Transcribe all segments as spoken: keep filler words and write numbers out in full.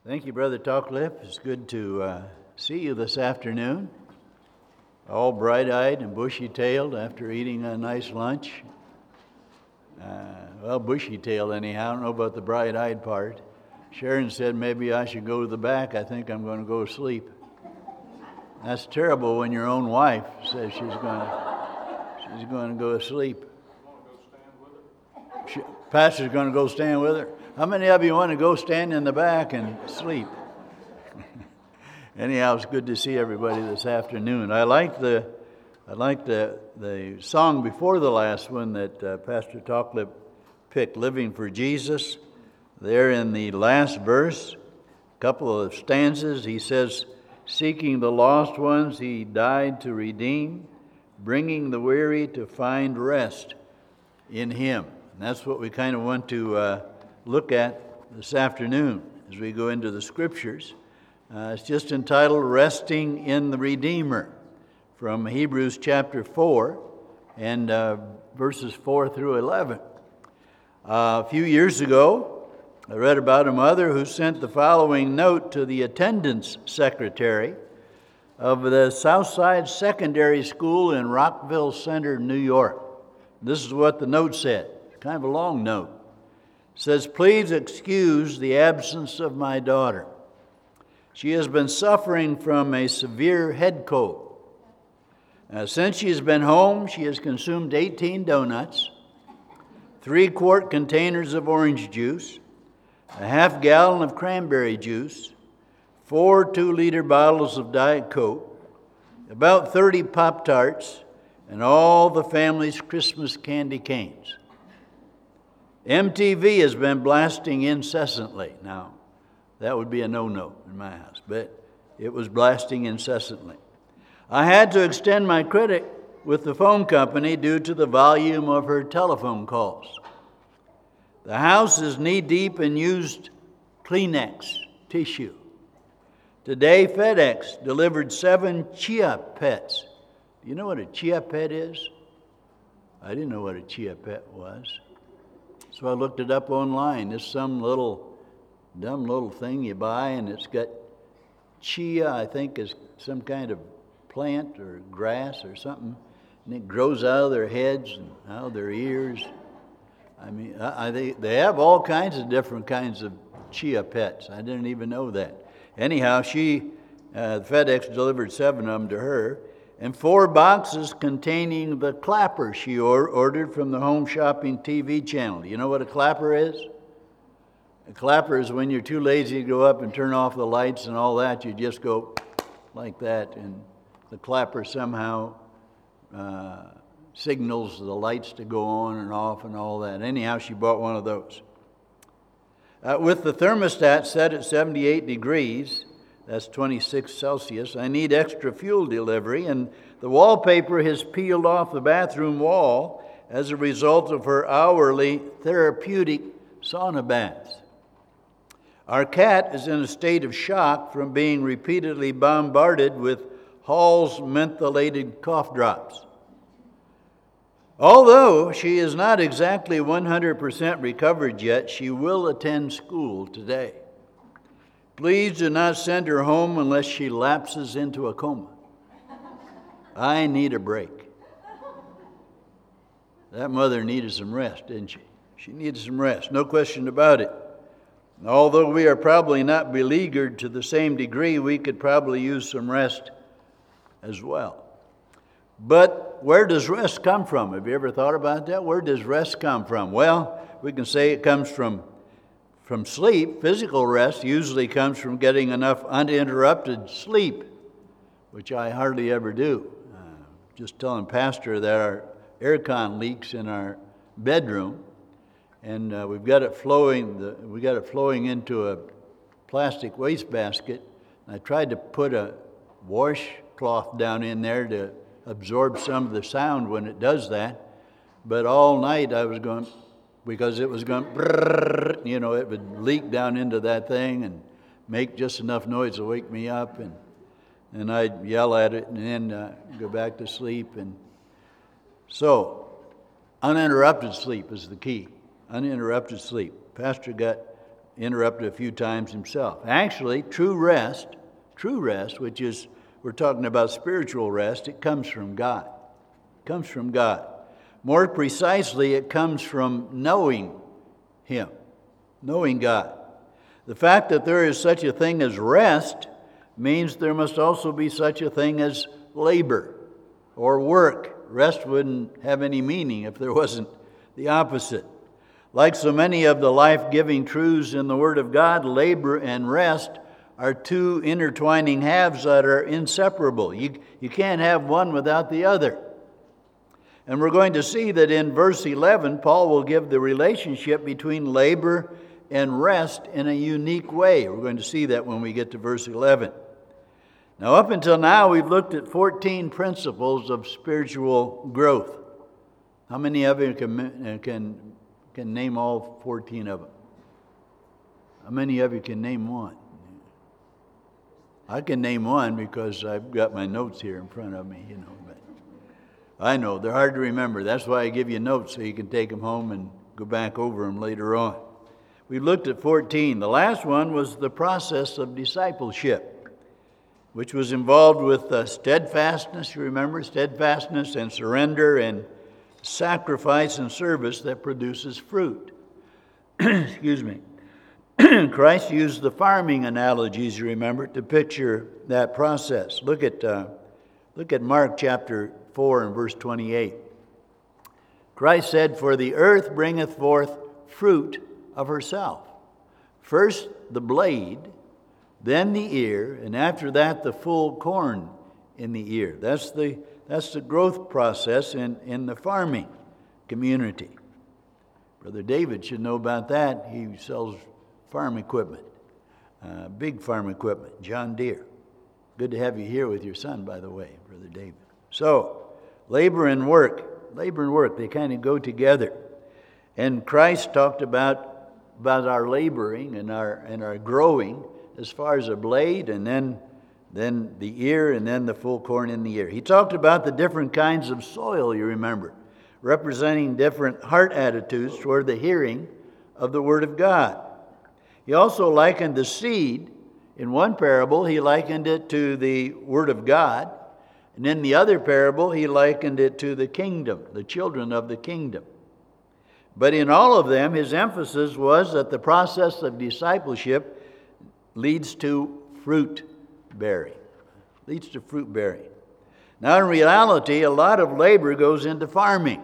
Thank you, Brother Talcliffe. It's good to uh, see you this afternoon, all bright-eyed and bushy-tailed after eating a nice lunch. Uh, well, bushy-tailed anyhow. I don't know about the bright-eyed part. Sharon said maybe I should go to the back. I think I'm going to go to sleep. That's terrible when your own wife says she's going to, she's going to go to sleep. She, Pastor's going to go stand with her. How many of you want to go stand in the back and sleep? Anyhow, it's good to see everybody this afternoon. I like the, I like the the song before the last one that uh, Pastor Talcliffe picked, "Living for Jesus." There in the last verse, a couple of stanzas, he says, "Seeking the lost ones, he died to redeem, bringing the weary to find rest in him." And that's what we kind of want to uh, look at this afternoon as we go into the Scriptures. Uh, it's just entitled "Resting in the Redeemer" from Hebrews chapter four and uh, verses four through eleven. Uh, a few years ago, I read about a mother who sent the following note to the attendance secretary of the Southside Secondary School in Rockville Center, New York. This is what the note said. It's kind of a long note. It says, "Please excuse the absence of my daughter. She has been suffering from a severe head cold. Uh, since she has been home, she has consumed eighteen donuts, three quart containers of orange juice, a half gallon of cranberry juice, four two-liter bottles of Diet Coke, about thirty Pop-Tarts, and all the family's Christmas candy canes. M T V has been blasting incessantly." Now, that would be a no-no in my house, but it was blasting incessantly. "I had to extend my credit with the phone company due to the volume of her telephone calls. The house is knee-deep in used Kleenex tissue. Today, FedEx delivered seven Chia Pets." Do you know what a Chia Pet is? I didn't know what a Chia Pet was. So I looked it up online. It's some little, dumb little thing you buy, and it's got chia, I think, is some kind of plant or grass or something, and it grows out of their heads and out of their ears. I mean, I, I think they have all kinds of different kinds of Chia Pets. I didn't even know that. Anyhow, she, uh, FedEx delivered seven of them to her, and four boxes containing the clapper she or- ordered from the Home Shopping T V channel. You know what a clapper is? A clapper is when you're too lazy to go up and turn off the lights and all that. You just go like that, and the clapper somehow uh, signals the lights to go on and off and all that. Anyhow, she bought one of those. Uh, with the thermostat set at seventy-eight degrees, that's twenty-six Celsius, I need extra fuel delivery, and the wallpaper has peeled off the bathroom wall as a result of her hourly therapeutic sauna baths. Our cat is in a state of shock from being repeatedly bombarded with Hall's mentholated cough drops. Although she is not exactly one hundred percent recovered yet, she will attend school today. Please do not send her home unless she lapses into a coma. I need a break." That mother needed some rest, didn't she? She needed some rest, no question about it. Although we are probably not beleaguered to the same degree, we could probably use some rest as well. But where does rest come from? Have you ever thought about that? Where does rest come from? Well, we can say it comes from From sleep. Physical rest usually comes from getting enough uninterrupted sleep, which I hardly ever do. Uh, just telling Pastor that our aircon leaks in our bedroom, and uh, we've got it flowing. The, we got it flowing into a plastic wastebasket. I tried to put a washcloth down in there to absorb some of the sound when it does that, but all night I was going. Because it was going, brrr, you know, it would leak down into that thing and make just enough noise to wake me up, and and I'd yell at it and then uh, go back to sleep. And so, uninterrupted sleep is the key. Uninterrupted sleep. Pastor got interrupted a few times himself. Actually, true rest, true rest, which is, we're talking about spiritual rest, it comes from God. It comes from God. More precisely, it comes from knowing Him, knowing God. The fact that there is such a thing as rest means there must also be such a thing as labor or work. Rest wouldn't have any meaning if there wasn't the opposite. Like so many of the life-giving truths in the Word of God, labor and rest are two intertwining halves that are inseparable. You, you can't have one without the other. And we're going to see that in verse eleven, Paul will give the relationship between labor and rest in a unique way. We're going to see that when we get to verse eleven. Now, up until now, we've looked at fourteen principles of spiritual growth. How many of you can, can, can name all fourteen of them? How many of you can name one? I can name one because I've got my notes here in front of me, you know. But I know, they're hard to remember. That's why I give you notes so you can take them home and go back over them later on. We looked at fourteen. The last one was the process of discipleship, which was involved with uh, steadfastness, you remember? Steadfastness and surrender and sacrifice and service that produces fruit. Excuse me. Christ used the farming analogies, you remember, to picture that process. Look at, uh, look at Mark chapter four and verse twenty-eight. Christ said, "For the earth bringeth forth fruit of herself. First the blade, then the ear, and after that the full corn in the ear." That's the, that's the growth process in, in the farming community. Brother David should know about that. He sells farm equipment, uh, big farm equipment, John Deere. Good to have you here with your son, by the way, Brother David. So, labor and work, labor and work, they kind of go together. And Christ talked about, about our laboring and our, and our growing as far as a blade, and then, then the ear, and then the full corn in the ear. He talked about the different kinds of soil, you remember, representing different heart attitudes toward the hearing of the Word of God. He also likened the seed. In one parable, he likened it to the Word of God. And in the other parable, he likened it to the kingdom, the children of the kingdom. But in all of them, his emphasis was that the process of discipleship leads to fruit bearing. Leads to fruit bearing. Now, in reality, a lot of labor goes into farming,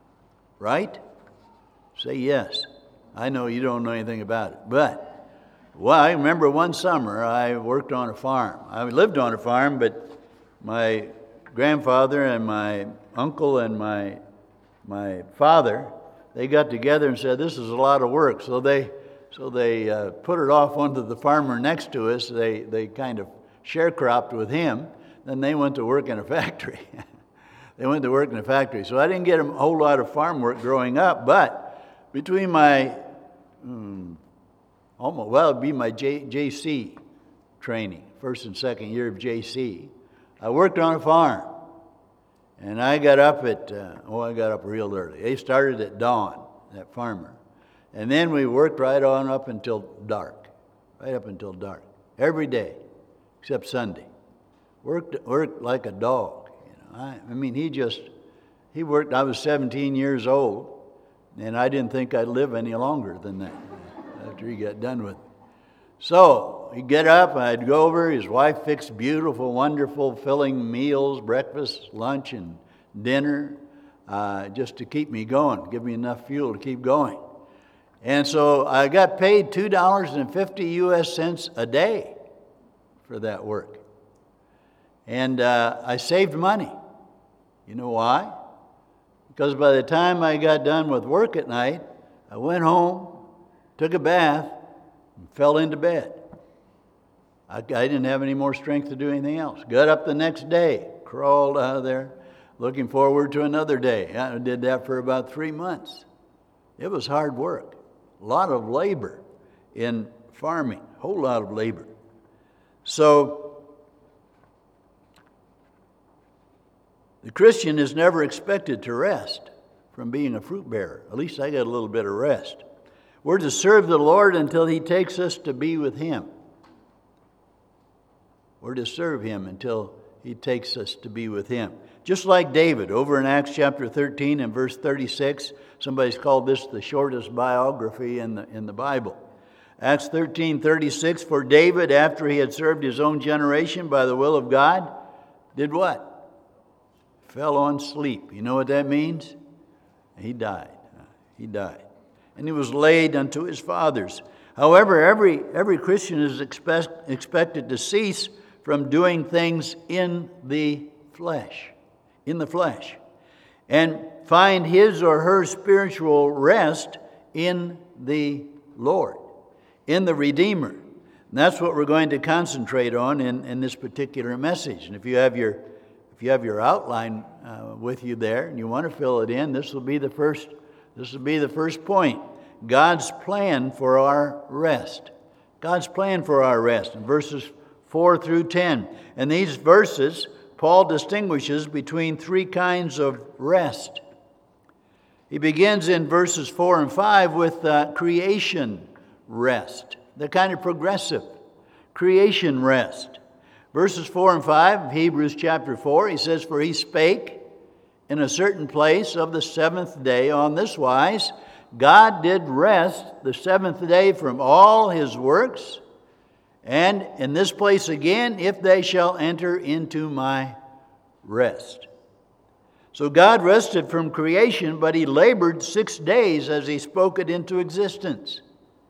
right? Say yes. I know you don't know anything about it. But, well, I remember one summer I worked on a farm. I lived on a farm, but my grandfather and my uncle and my, my father, they got together and said, "This is a lot of work." So they so they uh, put it off onto the farmer next to us. They, they kind of sharecropped with him. Then they went to work in a factory. They went to work in a factory. So I didn't get a whole lot of farm work growing up, but between my Hmm, almost, well, it'd be my J, JC training, first and second year of J C. I worked on a farm, and I got up at, uh, oh, I got up real early. They started at dawn, that farmer. And then we worked right on up until dark, right up until dark, every day, except Sunday. Worked, worked like a dog. You know, I, I mean, he just, he worked, I was seventeen years old. And I didn't think I'd live any longer than that after he got done with it. So he'd get up, I'd go over, his wife fixed beautiful, wonderful, filling meals, breakfast, lunch, and dinner, uh, just to keep me going, give me enough fuel to keep going. And so I got paid two dollars and fifty U S cents a day for that work. And uh, I saved money. You know why? Because by the time I got done with work at night, I went home, took a bath, and fell into bed. I, I didn't have any more strength to do anything else. Got up the next day, crawled out of there, looking forward to another day. I did that for about three months. It was hard work. A lot of labor in farming, a whole lot of labor. So, the Christian is never expected to rest from being a fruit bearer. At least I got a little bit of rest. We're to serve the Lord until He takes us to be with Him. We're to serve Him until He takes us to be with Him. Just like David, over in Acts chapter thirteen and verse thirty-six, somebody's called this the shortest biography in the, in the Bible. Acts thirteen thirty-six, for David, after he had served his own generation by the will of God, did what? Fell on sleep. You know what that means? He died. He died. And he was laid unto his fathers. However, every, every Christian is expect, expected to cease from doing things in the flesh. In the flesh. And find his or her spiritual rest in the Lord, in the Redeemer. And that's what we're going to concentrate on in, in this particular message. And if you have your if you have your outline uh, with you there and you want to fill it in, this will be the first this will be the first point. God's plan for our rest. God's plan for our rest in verses four through ten. And these verses, Paul distinguishes between three kinds of rest. He begins in verses four and five with uh, creation rest. They're kind of progressive. Creation rest. Verses four and five of Hebrews chapter four, he says, for he spake in a certain place of the seventh day on this wise, God did rest the seventh day from all his works. And in this place again, if they shall enter into my rest. So God rested from creation, but he labored six days as he spoke it into existence.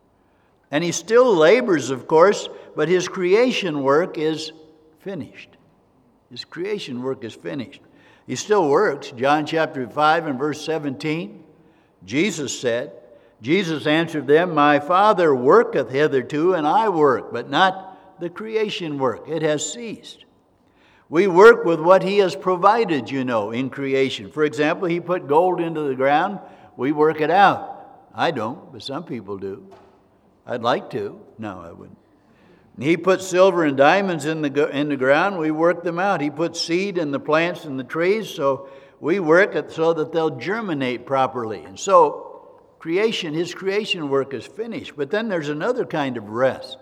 And he still labors, of course, but his creation work is finished. His creation work is finished. He still works. John chapter five and verse seventeen, Jesus said, Jesus answered them, my Father worketh hitherto, and I work, but not the creation work. It has ceased. We work with what he has provided, you know, in creation. For example, he put gold into the ground. We work it out. I don't, but some people do. I'd like to. No, I wouldn't. He put silver and diamonds in the, in the ground. We work them out. He put seed in the plants and the trees, so we work it so that they'll germinate properly. And so, creation, his creation work is finished. But then there's another kind of rest.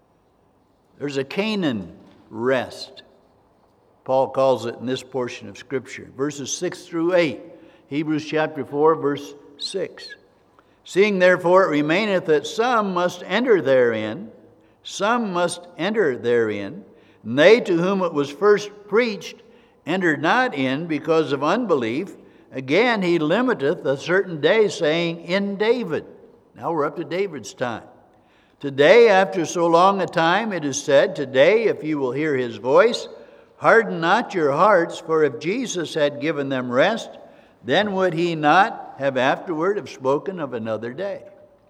There's a Canaan rest. Paul calls it in this portion of Scripture. Verses six through eight. Hebrews chapter four, verse six. Seeing therefore it remaineth that some must enter therein, some must enter therein, and they to whom it was first preached entered not in because of unbelief. Again, he limiteth a certain day, saying, in David. Now we're up to David's time. Today, after so long a time, it is said, today, if you will hear his voice, harden not your hearts, for if Jesus had given them rest, then would he not have afterward have spoken of another day.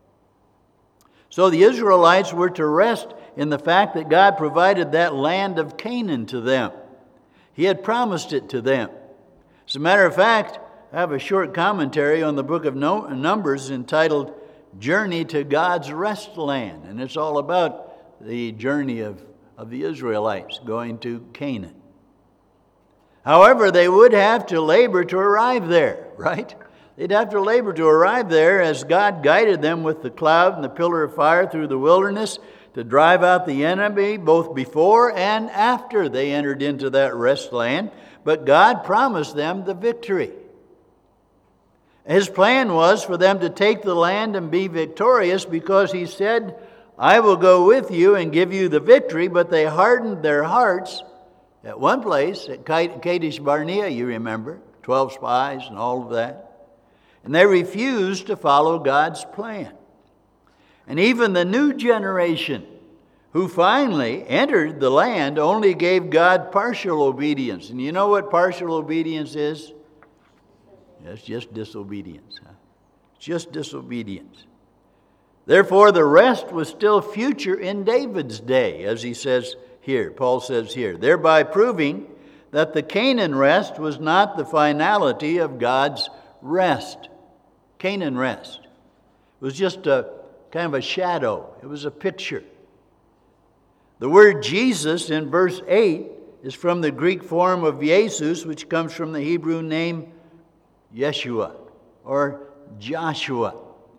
So the Israelites were to rest in the fact that God provided that land of Canaan to them. He had promised it to them. As a matter of fact, I have a short commentary on the book of Numbers entitled Journey to God's Rest Land. And it's all about the journey of, of the Israelites going to Canaan. However, they would have to labor to arrive there, right? They'd have to labor to arrive there as God guided them with the cloud and the pillar of fire through the wilderness to drive out the enemy both before and after they entered into that rest land. But God promised them the victory. His plan was for them to take the land and be victorious because he said, I will go with you and give you the victory. But they hardened their hearts at one place, at Kadesh Barnea, you remember, twelve spies and all of that. And they refused to follow God's plan. And even the new generation who finally entered the land only gave God partial obedience. And you know what partial obedience is? It's just disobedience. Huh? It's just disobedience. Therefore, the rest was still future in David's day, as he says here, Paul says here, thereby proving that the Canaan rest was not the finality of God's rest. Canaan rest. It was just a kind of a shadow. It was a picture. The word Jesus in verse eight is from the Greek form of Jesus, which comes from the Hebrew name Yeshua or Joshua.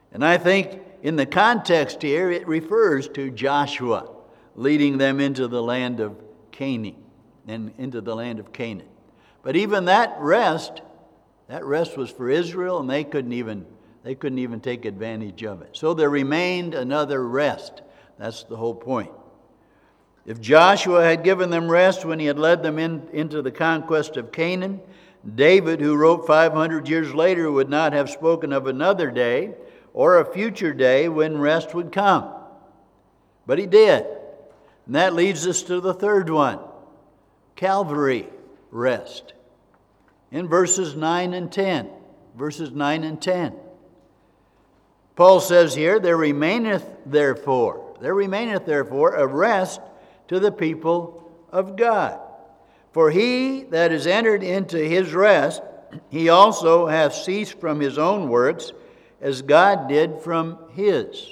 And I think in the context here, it refers to Joshua leading them into the land of Canaan and into the land of Canaan. But even that rest, that rest was for Israel, and they couldn't even they couldn't even take advantage of it. So there remained another rest. That's the whole point. If Joshua had given them rest when he had led them in, into the conquest of Canaan, David, who wrote five hundred years later, would not have spoken of another day or a future day when rest would come. But he did. And that leads us to the third one, Calvary rest. In verses nine and ten. Verses nine and ten. Paul says here, there remaineth therefore, there remaineth therefore a rest to the people of God. For he that is entered into his rest, he also hath ceased from his own works, as God did from his.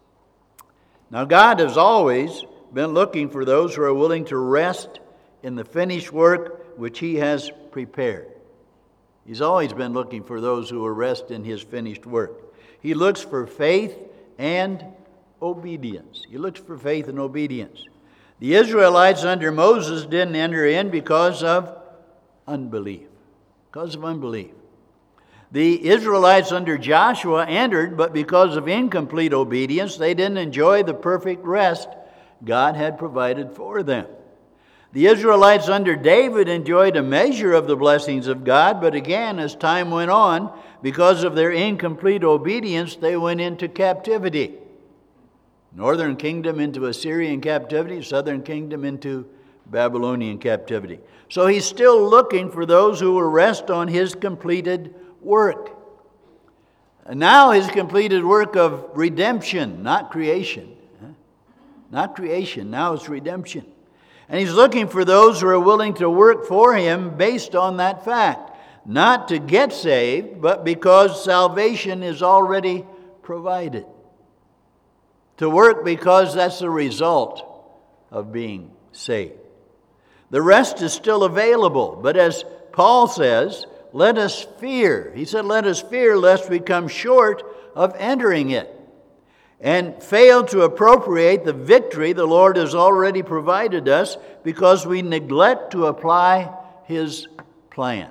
Now God has always been looking for those who are willing to rest in the finished work which he has prepared. He's always been looking for those who will rest in his finished work. He looks for faith and obedience. He looks for faith and obedience. The Israelites under Moses didn't enter in because of unbelief. Because of unbelief. The Israelites under Joshua entered, but because of incomplete obedience, they didn't enjoy the perfect rest God had provided for them. The Israelites under David enjoyed a measure of the blessings of God, but again, as time went on, because of their incomplete obedience, they went into captivity. Northern kingdom into Assyrian captivity, southern kingdom into Babylonian captivity. So he's still looking for those who will rest on his completed work. And now his completed work of redemption, not creation. Not creation, now it's redemption. And he's looking for those who are willing to work for him based on that fact. Not to get saved, but because salvation is already provided. To work because that's the result of being saved. The rest is still available, but as Paul says, let us fear. He said, let us fear lest we come short of entering it and fail to appropriate the victory the Lord has already provided us because we neglect to apply his plan.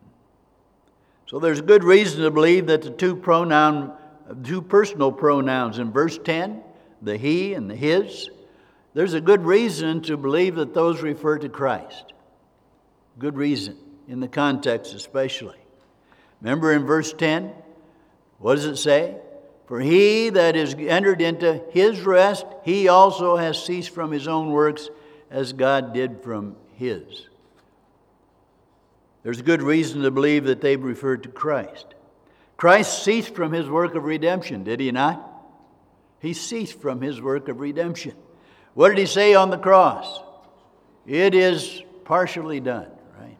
So there's good reason to believe that the two pronoun, two personal pronouns in verse ten, the he and the his, there's a good reason to believe that those refer to Christ. Good reason, in the context especially. Remember in verse ten, what does it say? For he that is entered into his rest, he also has ceased from his own works, as God did from his. There's good reason to believe that they referred to Christ. Christ ceased from his work of redemption, did he not? He ceased from his work of redemption. What did he say on the cross? It is partially done, right?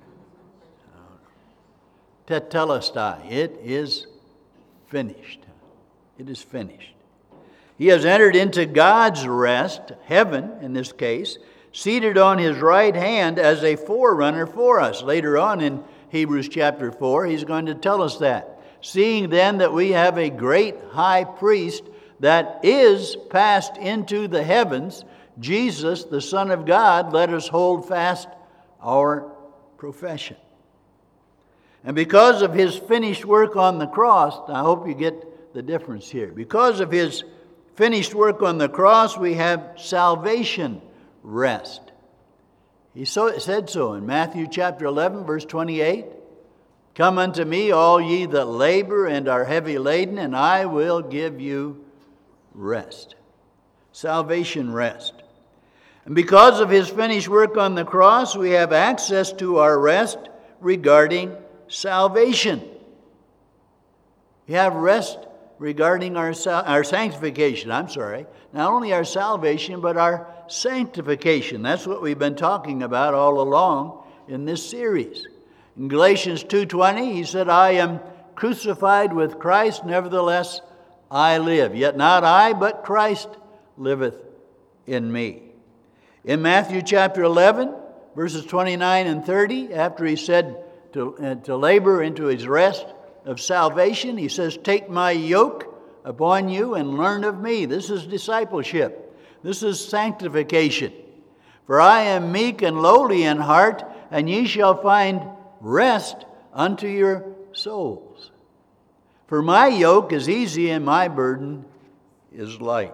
Tetelestai, it is finished. It is finished. He has entered into God's rest, heaven in this case, seated on his right hand as a forerunner for us. Later on in Hebrews chapter four, he's going to tell us that. Seeing then that we have a great high priest that is passed into the heavens, Jesus, the Son of God, let us hold fast our profession. And because of his finished work on the cross, I hope you get the difference here. Because of his finished work on the cross, we have salvation rest. He so, said so in Matthew chapter eleven, verse twenty-eight. Come unto me, all ye that labor and are heavy laden, and I will give you rest. Salvation rest. And because of his finished work on the cross, we have access to our rest regarding salvation. We have rest regarding our, our sanctification, I'm sorry. Not only our salvation, but our sanctification. That's what we've been talking about all along in this series. In Galatians two twenty, he said, I am crucified with Christ, nevertheless I live. Yet not I, but Christ liveth in me. In Matthew chapter eleven, verses twenty-nine and thirty, after he said to, uh, to labor into his rest of salvation, he says, take my yoke upon you and learn of me. This is discipleship. This is sanctification. For I am meek and lowly in heart, and ye shall find rest unto your souls. For my yoke is easy and my burden is light.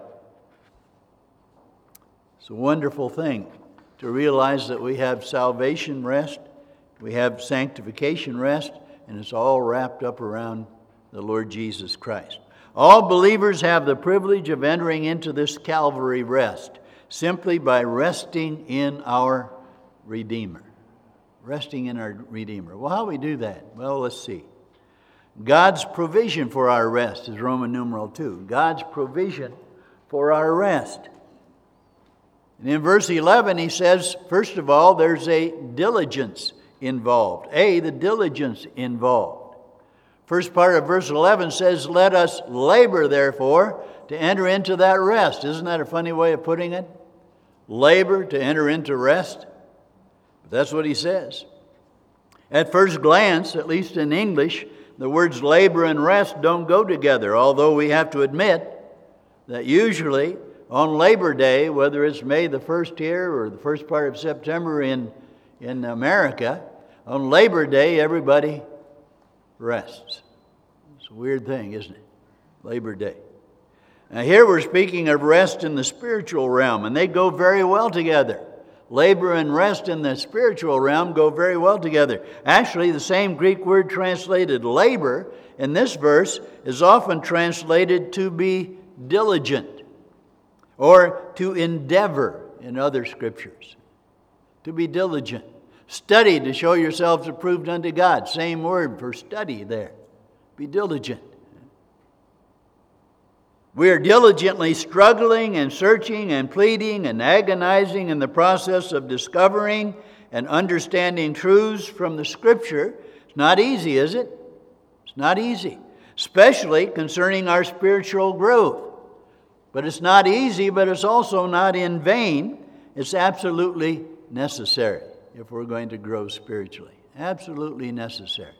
It's a wonderful thing to realize that we have salvation rest, we have sanctification rest, and it's all wrapped up around the Lord Jesus Christ. All believers have the privilege of entering into this Calvary rest simply by resting in our Redeemer. Resting in our Redeemer. Well, how do we do that? Well, let's see. God's provision for our rest is Roman numeral two. God's provision for our rest. And in verse eleven, he says, first of all, there's a diligence involved. A, the diligence involved. First part of verse eleven says, let us labor, therefore, to enter into that rest. Isn't that a funny way of putting it? Labor to enter into rest. But that's what he says. At first glance, at least in English, the words labor and rest don't go together, although we have to admit that usually on Labor Day, whether it's May the first here or the first part of September in, in America, on Labor Day, everybody rests. It's a weird thing, isn't it? Labor Day. Now here we're speaking of rest in the spiritual realm, and they go very well together. Labor and rest in the spiritual realm go very well together. Actually, the same Greek word translated labor in this verse is often translated to be diligent or to endeavor in other scriptures. To be diligent. Study to show yourselves approved unto God. Same word for study there. Be diligent. We are diligently struggling and searching and pleading and agonizing in the process of discovering and understanding truths from the Scripture. It's not easy, is it? It's not easy, especially concerning our spiritual growth. But it's not easy, but it's also not in vain. It's absolutely necessary if we're going to grow spiritually. Absolutely necessary.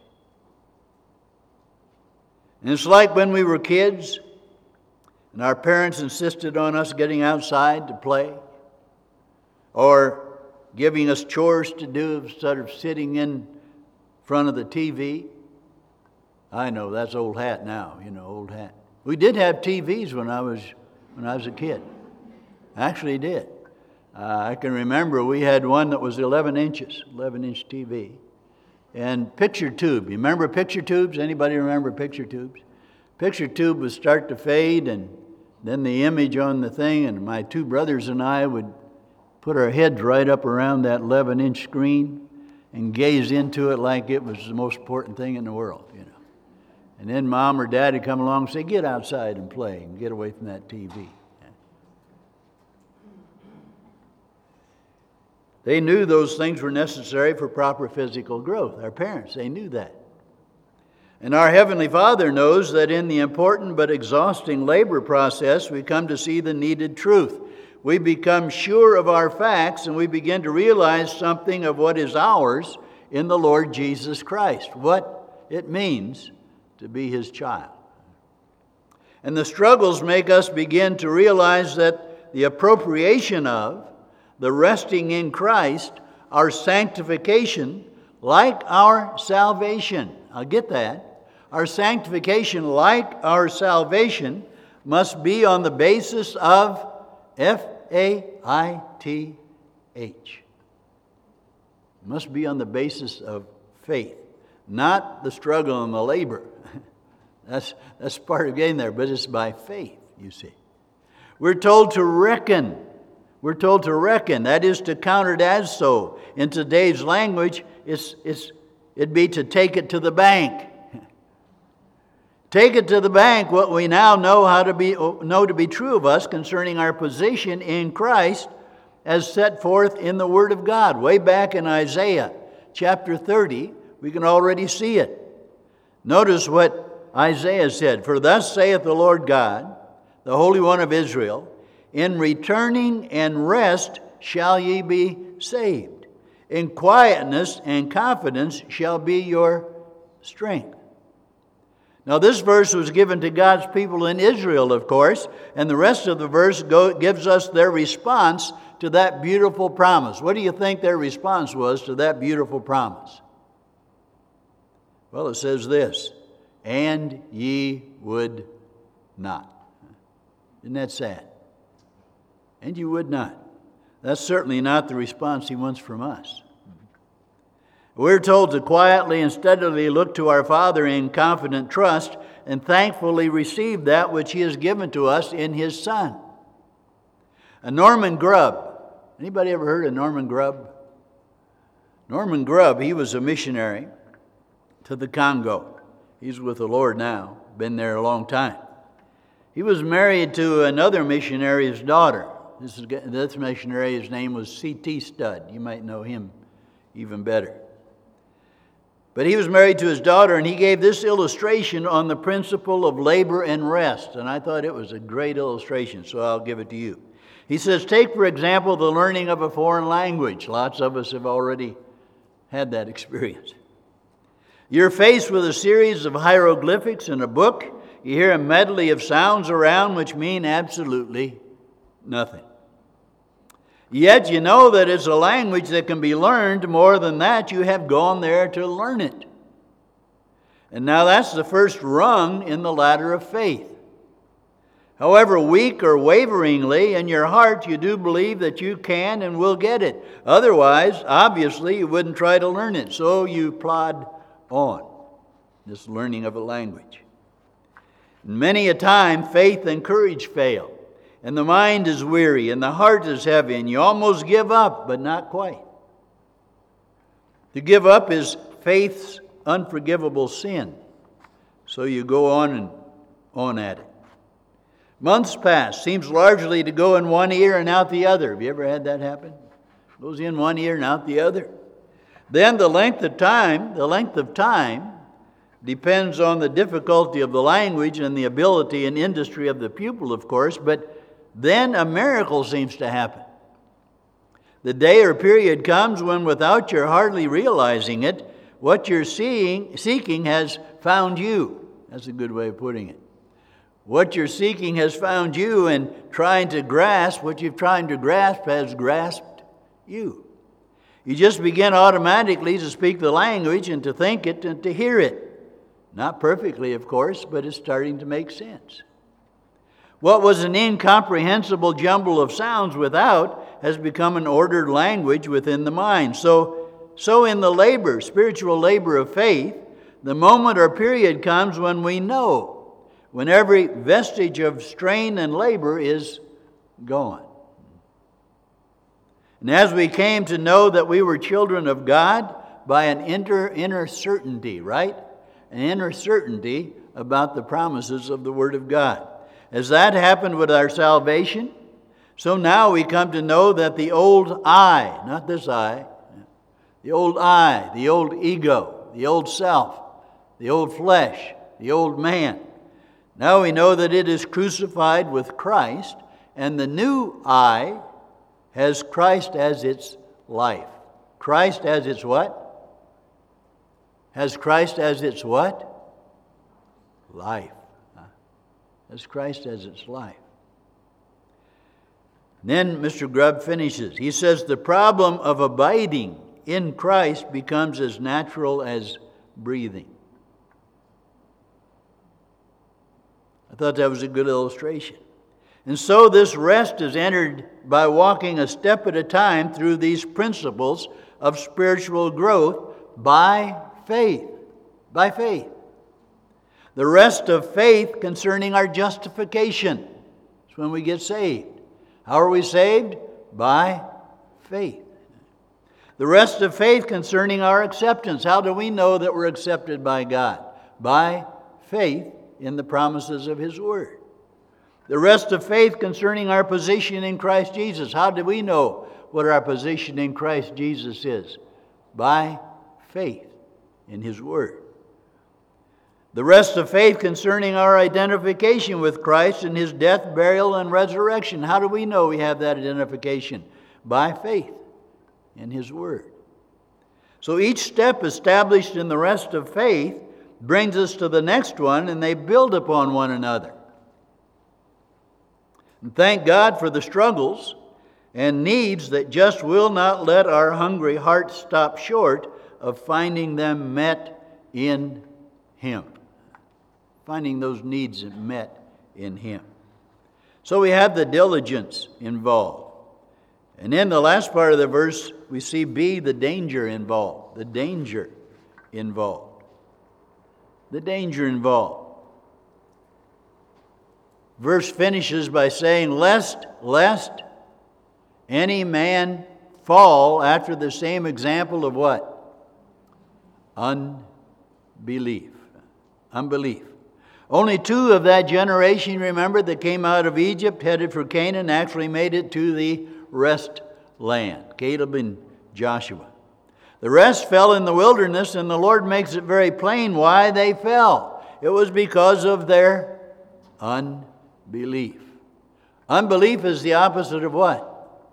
And it's like when we were kids, and our parents insisted on us getting outside to play, or giving us chores to do instead of sitting in front of the T V. I know, that's old hat now, you know, old hat. We did have T Vs when I was when I was a kid. Actually did. Uh, I can remember we had one that was eleven inches, eleven inch T V. And picture tube. You remember picture tubes? Anybody remember picture tubes? Picture tube would start to fade, and then the image on the thing, and my two brothers and I would put our heads right up around that eleven inch screen and gaze into it like it was the most important thing in the world, you know. And then Mom or Dad would come along and say, get outside and play and get away from that T V. They knew those things were necessary for proper physical growth. Our parents, they knew that. And our Heavenly Father knows that in the important but exhausting labor process, we come to see the needed truth. We become sure of our facts, and we begin to realize something of what is ours in the Lord Jesus Christ, what it means to be His child. And the struggles make us begin to realize that the appropriation of, the resting in Christ, our sanctification, like our salvation. I'll get that. Our sanctification, like our salvation, must be on the basis of F A I T H. It must be on the basis of faith, not the struggle and the labor. That's, that's part of getting there, but it's by faith, you see. We're told to reckon. We're told to reckon, that is to count it as so. In today's language, it's, it's, it'd be to take it to the bank. Take it to the bank what we now know how to be know to be true of us concerning our position in Christ as set forth in the Word of God. Way back in Isaiah chapter thirty, we can already see it. Notice what Isaiah said, "For thus saith the Lord God, the Holy One of Israel, in returning and rest shall ye be saved. In quietness and confidence shall be your strength." Now, this verse was given to God's people in Israel, of course, and the rest of the verse go, gives us their response to that beautiful promise. What do you think their response was to that beautiful promise? Well, it says this, and ye would not. Isn't that sad? And you would not. That's certainly not the response he wants from us. We're told to quietly and steadily look to our Father in confident trust and thankfully receive that which he has given to us in his Son. A Norman Grubb. Anybody ever heard of Norman Grubb? Norman Grubb, he was a missionary to the Congo. He's with the Lord now, been there a long time. He was married to another missionary's daughter. This, is, this missionary's name was C T Studd. You might know him even better. But he was married to his daughter, and he gave this illustration on the principle of labor and rest. And I thought it was a great illustration, so I'll give it to you. He says, take, for example, the learning of a foreign language. Lots of us have already had that experience. You're faced with a series of hieroglyphics in a book. You hear a medley of sounds around which mean absolutely nothing. Yet you know that it's a language that can be learned. More than that, you have gone there to learn it. And now that's the first rung in the ladder of faith. However weak or waveringly in your heart, you do believe that you can and will get it. Otherwise, obviously, you wouldn't try to learn it. So you plod on, this learning of a language. Many a time, faith and courage fail. And the mind is weary, and the heart is heavy, and you almost give up, but not quite. To give up is faith's unforgivable sin. So you go on and on at it. Months pass, seems largely to go in one ear and out the other. Have you ever had that happen? Goes in one ear and out the other. Then the length of time, the length of time depends on the difficulty of the language and the ability and industry of the pupil, of course, but then a miracle seems to happen. The day or period comes when, without your hardly realizing it, what you're seeing, seeking has found you. That's a good way of putting it. What you're seeking has found you, and trying to grasp what you're trying to grasp has grasped you. You just begin automatically to speak the language and to think it and to hear it. Not perfectly, of course, but it's starting to make sense. What was an incomprehensible jumble of sounds without has become an ordered language within the mind. So, so in the labor, spiritual labor of faith, the moment or period comes when we know, when every vestige of strain and labor is gone. And as we came to know that we were children of God by an inner, inner certainty, right? An inner certainty about the promises of the Word of God. As that happened with our salvation, so now we come to know that the old I, not this I, the old I, the old ego, the old self, the old flesh, the old man, now we know that it is crucified with Christ, and the new I has Christ as its life. Christ as its what? Has Christ as its what? Life. As Christ as its life. Then Mister Grubb finishes. He says the problem of abiding in Christ becomes as natural as breathing. I thought that was a good illustration. And so this rest is entered by walking a step at a time through these principles of spiritual growth by faith. By faith. The rest of faith concerning our justification. It's when we get saved. How are we saved? By faith. The rest of faith concerning our acceptance. How do we know that we're accepted by God? By faith in the promises of His Word. The rest of faith concerning our position in Christ Jesus. How do we know what our position in Christ Jesus is? By faith in His Word. The rest of faith concerning our identification with Christ and His death, burial, and resurrection. How do we know we have that identification? By faith in His Word. So each step established in the rest of faith brings us to the next one, and they build upon one another. And thank God for the struggles and needs that just will not let our hungry hearts stop short of finding them met in Him. Finding those needs met in Him. So we have the diligence involved. And in the last part of the verse, we see B, the danger involved. The danger involved. The danger involved. Verse finishes by saying, lest, lest any man fall after the same example of what? Unbelief. Unbelief. Only two of that generation, remember, that came out of Egypt, headed for Canaan, actually made it to the rest land. Caleb and Joshua. The rest fell in the wilderness, and the Lord makes it very plain why they fell. It was because of their unbelief. Unbelief is the opposite of what?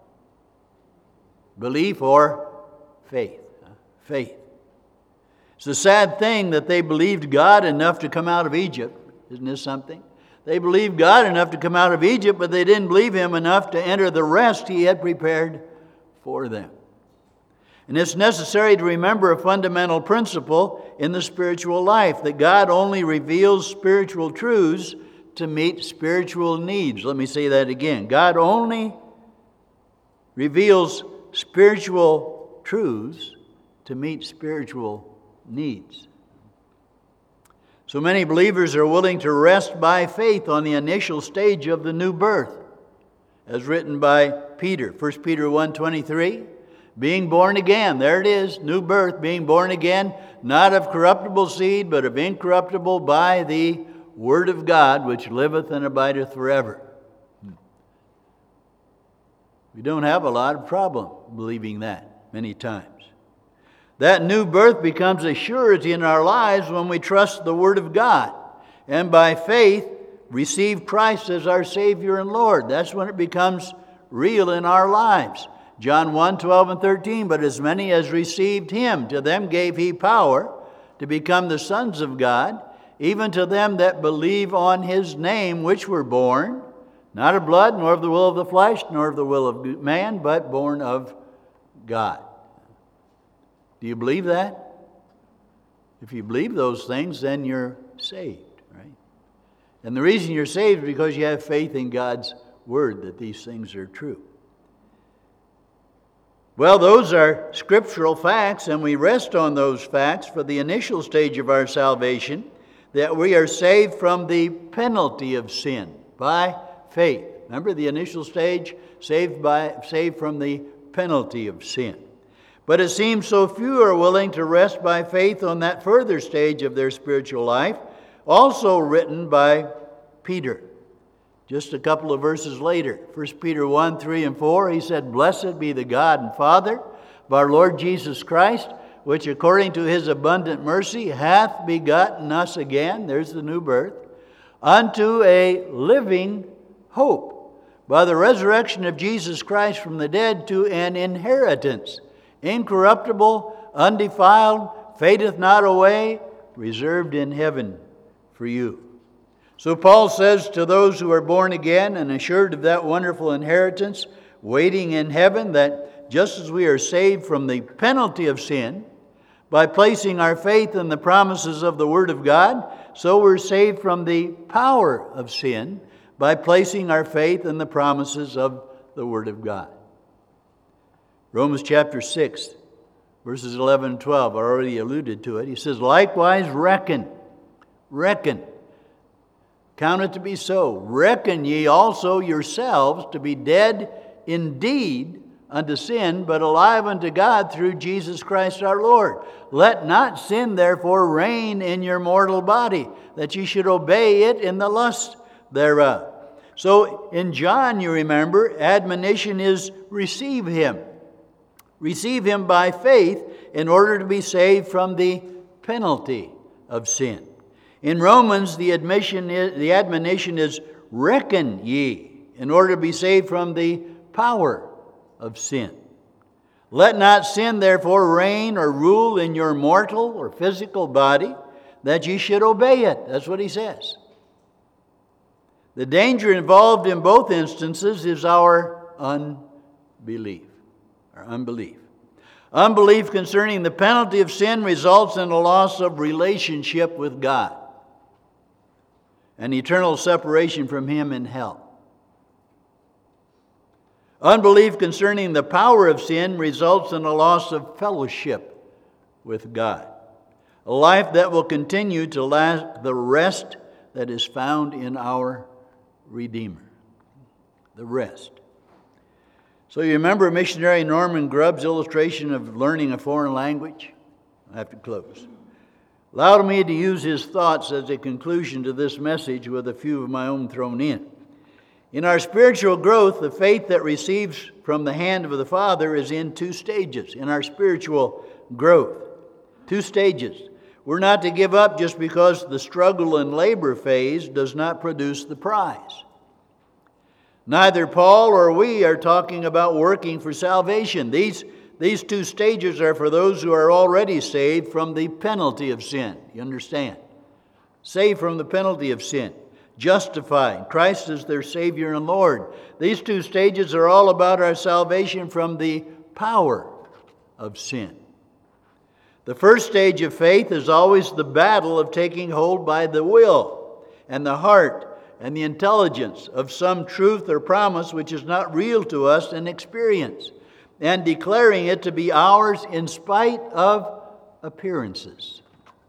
Belief or faith. Faith. It's a sad thing that they believed God enough to come out of Egypt. Isn't this something? They believed God enough to come out of Egypt, but they didn't believe Him enough to enter the rest He had prepared for them. And it's necessary to remember a fundamental principle in the spiritual life, that God only reveals spiritual truths to meet spiritual needs. Let me say that again. God only reveals spiritual truths to meet spiritual needs. So many believers are willing to rest by faith on the initial stage of the new birth, as written by Peter, First Peter one twenty-three. Being born again, there it is, new birth, being born again, not of corruptible seed, but of incorruptible, by the Word of God, which liveth and abideth forever. We don't have a lot of problem believing that many times. That new birth becomes a surety in our lives when we trust the Word of God, and by faith receive Christ as our Savior and Lord. That's when it becomes real in our lives. John one, twelve and thirteen, but as many as received Him, to them gave He power to become the sons of God, even to them that believe on His name, which were born, not of blood, nor of the will of the flesh, nor of the will of man, but born of God. Do you believe that? If you believe those things, then you're saved, right? And the reason you're saved is because you have faith in God's Word that these things are true. Well, those are scriptural facts, and we rest on those facts for the initial stage of our salvation, that we are saved from the penalty of sin by faith. Remember the initial stage? Saved by saved from the penalty of sin. But it seems so few are willing to rest by faith on that further stage of their spiritual life, also written by Peter. Just a couple of verses later, First Peter one, three and four, he said, Blessed be the God and Father of our Lord Jesus Christ, which according to His abundant mercy hath begotten us again, there's the new birth, unto a living hope, by the resurrection of Jesus Christ from the dead, to an inheritance, incorruptible, undefiled, fadeth not away, reserved in heaven for you. So Paul says to those who are born again and assured of that wonderful inheritance, waiting in heaven, that just as we are saved from the penalty of sin, by placing our faith in the promises of the Word of God, so we're saved from the power of sin, by placing our faith in the promises of the Word of God. Romans chapter six, verses eleven and twelve, I already alluded to it. He says, Likewise reckon, reckon, count it to be so. Reckon ye also yourselves to be dead indeed unto sin, but alive unto God through Jesus Christ our Lord. Let not sin therefore reign in your mortal body, that ye should obey it in the lust thereof. So in John, you remember, admonition is receive Him. Receive Him by faith in order to be saved from the penalty of sin. In Romans, the admission is, the admonition is reckon ye, in order to be saved from the power of sin. Let not sin therefore reign or rule in your mortal or physical body, that ye should obey it. That's what he says. The danger involved in both instances is our unbelief. Our unbelief. Unbelief concerning the penalty of sin results in a loss of relationship with God, an eternal separation from Him in hell. Unbelief concerning the power of sin results in a loss of fellowship with God, a life that will continue to last the rest that is found in our Redeemer. The rest. So you remember missionary Norman Grubb's illustration of learning a foreign language? I have to close. Allow me to use his thoughts as a conclusion to this message with a few of my own thrown in. In our spiritual growth, the faith that receives from the hand of the Father is in two stages. In our spiritual growth, two stages. We're not to give up just because the struggle and labor phase does not produce the prize. Neither Paul or we are talking about working for salvation. These, these two stages are for those who are already saved from the penalty of sin. You understand? Saved from the penalty of sin. Justified. Christ is their Savior and Lord. These two stages are all about our salvation from the power of sin. The first stage of faith is always the battle of taking hold by the will and the heart and the intelligence of some truth or promise which is not real to us in experience, and declaring it to be ours in spite of appearances.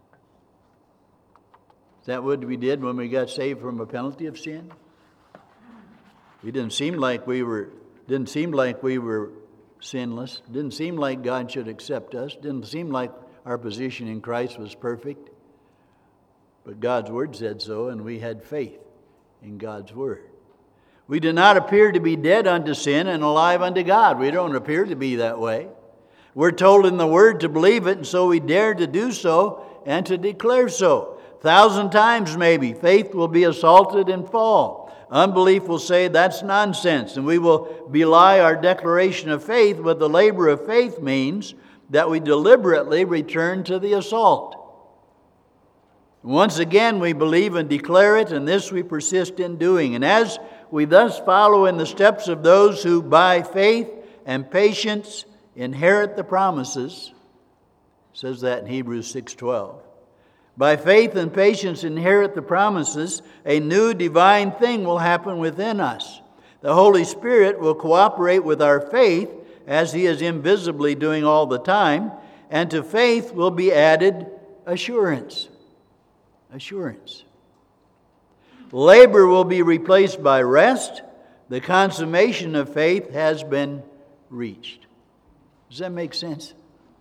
Is that what we did when we got saved from a penalty of sin? We didn't seem like we were didn't seem like we were sinless. Didn't seem like God should accept us. Didn't seem like our position in Christ was perfect. But God's Word said so, and we had faith in God's Word. We do not appear to be dead unto sin and alive unto God. We don't appear to be that way. We're told in the Word to believe it, and so we dare to do so and to declare so. A thousand times maybe, faith will be assaulted and fall. Unbelief will say that's nonsense, and we will belie our declaration of faith. But the labor of faith means that we deliberately return to the assault. Once again, we believe and declare it, and this we persist in doing. And as we thus follow in the steps of those who by faith and patience inherit the promises, it says that in Hebrews six twelve. By faith and patience inherit the promises, a new divine thing will happen within us. The Holy Spirit will cooperate with our faith as He is invisibly doing all the time, and to faith will be added assurance. Assurance. Labor will be replaced by rest. The consummation of faith has been reached. Does that make sense?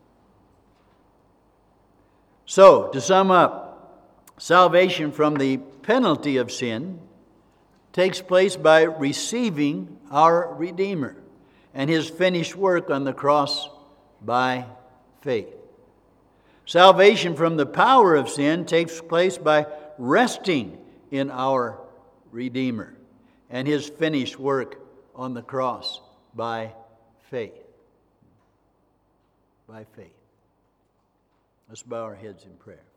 So, to sum up, salvation from the penalty of sin takes place by receiving our Redeemer and His finished work on the cross by faith. Salvation from the power of sin takes place by resting in our Redeemer and His finished work on the cross by faith. By faith. Let's bow our heads in prayer.